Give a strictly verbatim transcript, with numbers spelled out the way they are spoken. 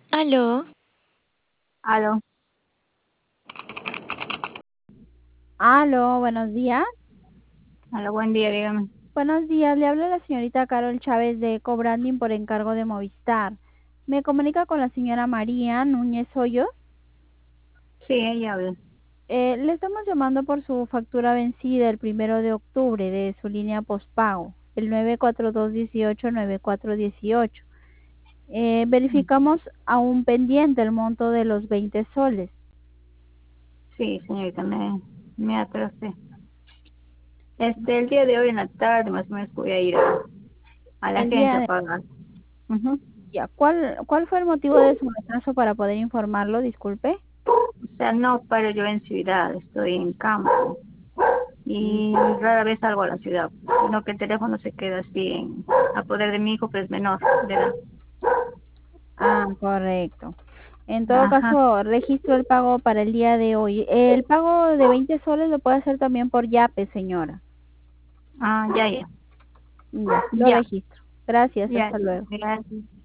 Aló, Aló, Aló, buenos días. aló, buen día, dígame. Buenos días, le habla la señorita Carol Chávez de Cobranding por encargo de Movistar. Me comunica con la señora María Núñez Hoyos. Sí, ella habla. Eh, le estamos llamando por su factura vencida el primero de octubre de su línea postpago, el nueve cuatro dos uno ocho nueve cuatro uno ocho. Eh, verificamos aún pendiente el monto de los veinte soles. Sí, señorita, me, me atrasé. Este, el día de hoy en la tarde más o menos voy a ir a, a la El día agencia a de pagar. Ujú. ya, ¿cuál, cuál fue el motivo de su retraso para poder informarlo? Disculpe. O sea, no paro yo en ciudad, estoy en campo Mm. y rara vez salgo a la ciudad, sino que el teléfono se queda así en, a poder de mi hijo, que es menor de edad. Ah, correcto. En todo Ajá, caso, registro el pago para el día de hoy. El pago de veinte soles lo puede hacer también por Yape, señora. ah, ya, ya, Ya, lo ya, registro. Gracias, ya, hasta luego. gracias.